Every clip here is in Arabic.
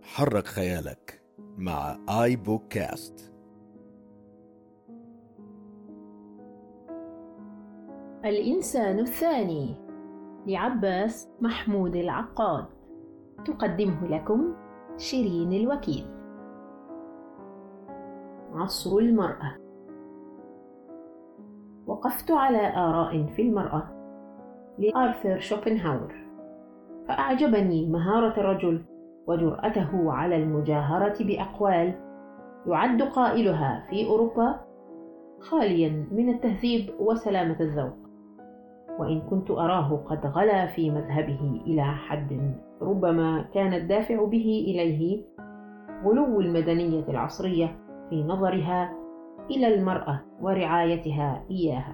حرك خيالك مع آي بوكاست. الإنسان الثاني لعباس محمود العقاد، تقدمه لكم شيرين الوكيل. عصر المرأة. وقفت على آراء في المرأة لآرثر شوبنهاور، فأعجبني مهارة الرجل وجرأته على المجاهرة بأقوال يعد قائلها في أوروبا خاليا من التهذيب وسلامة الذوق، وإن كنت أراه قد غلا في مذهبه إلى حد ربما كان الدافع به إليه غلو المدنية العصرية في نظرها إلى المرأة ورعايتها إياها.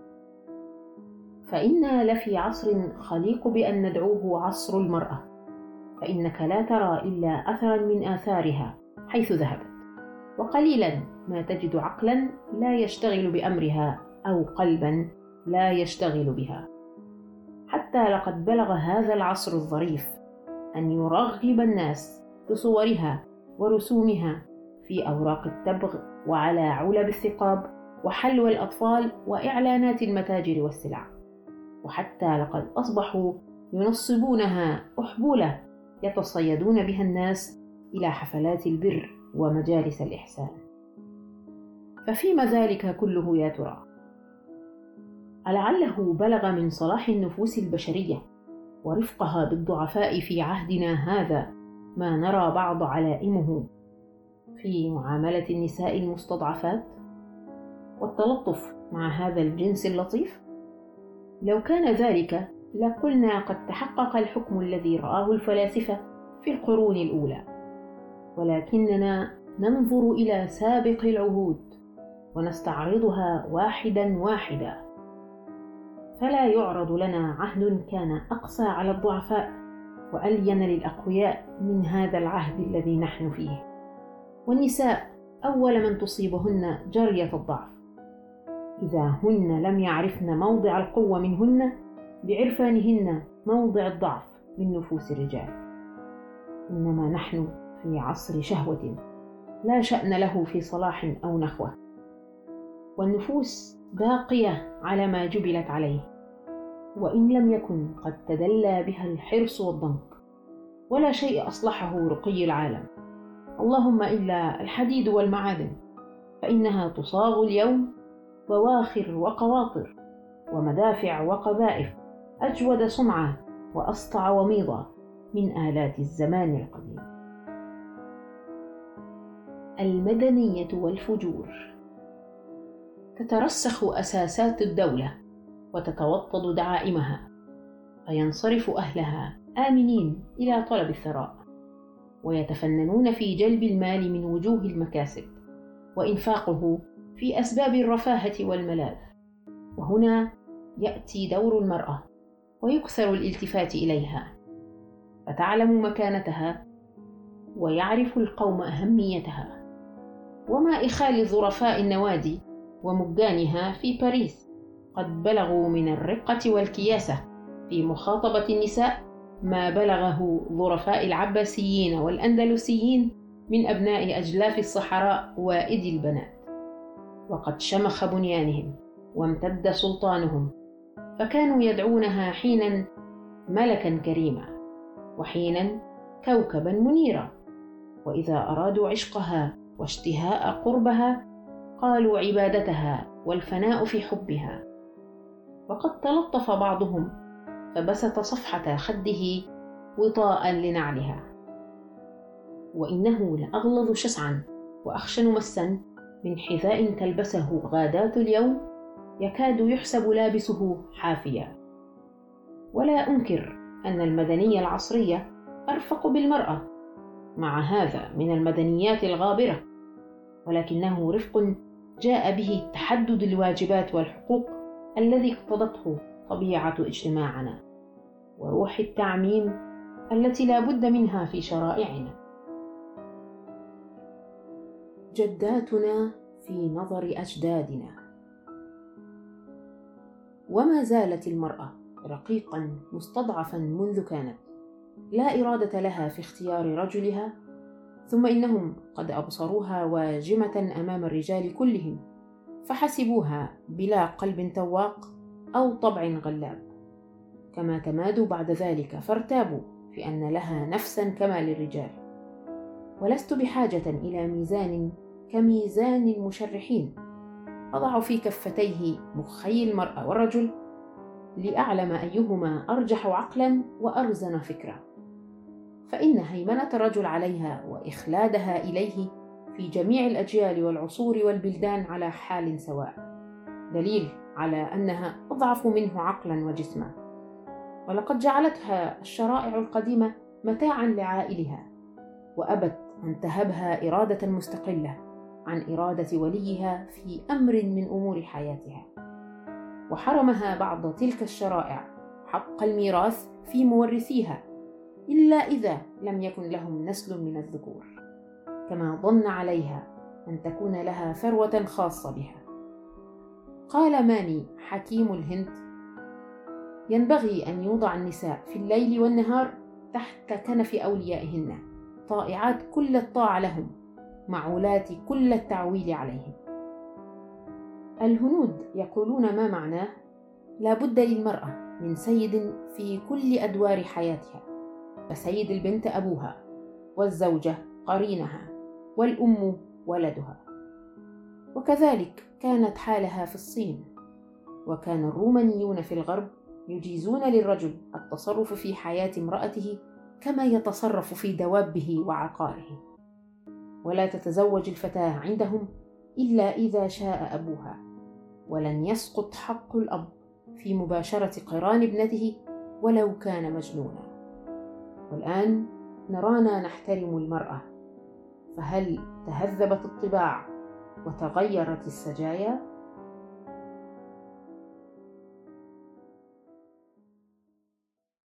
فإنا لفي عصر خليق بأن ندعوه عصر المرأة، فإنك لا ترى إلا أثرا من آثارها حيث ذهبت، وقليلا ما تجد عقلا لا يشتغل بأمرها أو قلبا لا يشتغل بها. حتى لقد بلغ هذا العصر الظريف أن يرغب الناس بصورها ورسومها في أوراق التبغ وعلى علب الثقاب وحلوى الأطفال وإعلانات المتاجر والسلع، وحتى لقد أصبحوا ينصبونها أحبولة يتصيدون بها الناس إلى حفلات البر ومجالس الإحسان. ففيما ذلك كله يا ترى؟ ألعله بلغ من صلاح النفوس البشرية ورفقها بالضعفاء في عهدنا هذا ما نرى بعض علائمه في معاملة النساء المستضعفات والتلطف مع هذا الجنس اللطيف؟ لو كان ذلك لقلنا قد تحقق الحكم الذي رآه الفلاسفة في القرون الأولى، ولكننا ننظر إلى سابق العهود ونستعرضها واحدا واحدا، فلا يعرض لنا عهد كان أقسى على الضعفاء وألين للأقوياء من هذا العهد الذي نحن فيه. والنساء أول من تصيبهن جرية الضعف، إذا هن لم يعرفن موضع القوة منهن بعرفانهن موضع الضعف من نفوس الرجال. إنما نحن في عصر شهوة لا شأن له في صلاح أو نخوة، والنفوس باقية على ما جبلت عليه، وإن لم يكن قد تدلى بها الحرص والضنك، ولا شيء أصلحه رقي العالم، اللهم إلا الحديد والمعادن، فإنها تصاغ اليوم بواخر وقواطر ومدافع وقذائف أجود صنعة وأسطع وميضة من آلات الزمان القديم. المدنية والفجور. تترسخ أساسات الدولة وتتوطد دعائمها، فينصرف أهلها آمنين إلى طلب الثراء، ويتفننون في جلب المال من وجوه المكاسب وإنفاقه في أسباب الرفاهة والملاذ. وهنا يأتي دور المرأة ويكثر الالتفات إليها، فتعلم مكانتها ويعرف القوم أهميتها. وما إخال ظرفاء النوادي ومجانها في باريس قد بلغوا من الرقة والكياسة في مخاطبة النساء ما بلغه ظرفاء العباسيين والأندلسيين من أبناء أجلاف الصحراء وائد البنات، وقد شمخ بنيانهم وامتد سلطانهم، فكانوا يدعونها حينا ملكا كريما وحينا كوكبا منيرا، وإذا أرادوا عشقها واشتهاء قربها قالوا عبادتها والفناء في حبها. وقد تلطف بعضهم فبسط صفحة خده وطاء لنعلها، وإنه لأغلظ شسعا وأخشن مسا من حذاء تلبسه غادات اليوم يكاد يحسب لابسه حافيا. ولا أنكر أن المدنية العصرية أرفق بالمرأة مع هذا من المدنيات الغابرة، ولكنه رفق جاء به تحدد الواجبات والحقوق الذي اقتضته طبيعة اجتماعنا وروح التعميم التي لا بد منها في شرائعنا. جداتنا في نظر أجدادنا. وما زالت المرأة رقيقا مستضعفا منذ كانت، لا إرادة لها في اختيار رجلها ثم إنهم قد أبصروها واجمة أمام الرجال كلهم، فحسبوها بلا قلب تواق أو طبع غلاب، كما تمادوا بعد ذلك فارتابوا في أن لها نفسا كما للرجال. ولست بحاجة إلى ميزان كميزان المشرحين أضع في كفتيه مخي المرأة والرجل لأعلم أيهما أرجح عقلا وأرزن فكرا، فإن هيمنة الرجل عليها وإخلادها إليه في جميع الأجيال والعصور والبلدان على حال سواء دليل على أنها أضعف منه عقلا وجسما. ولقد جعلتها الشرائع القديمة متاعا لعائلها، وأبت أن تهبها إرادة مستقلة عن إرادة وليها في أمر من أمور حياتها، وحرمها بعض تلك الشرائع حق الميراث في مورثيها إلا إذا لم يكن لهم نسل من الذكور، كما ظن عليها أن تكون لها ثروة خاصة بها. قال ماني حكيم الهند: ينبغي أن يوضع النساء في الليل والنهار تحت كنف أوليائهن، طائعات كل الطاعة لهم، معولات كل التعويل عليهم. الهنود يقولون ما معناه: لا بد للمرأة من سيد في كل أدوار حياتها، فسيد البنت أبوها، والزوجة قرينها، والأم ولدها. وكذلك كانت حالها في الصين، وكان الرومانيون في الغرب يجيزون للرجل التصرف في حياة امرأته كما يتصرف في دوابه وعقاره، ولا تتزوج الفتاة عندهم إلا إذا شاء أبوها، ولن يسقط حق الأب في مباشرة قران ابنته ولو كان مجنونا. والآن نرانا نحترم المرأة، فهل تهذبت الطباع وتغيرت السجايا؟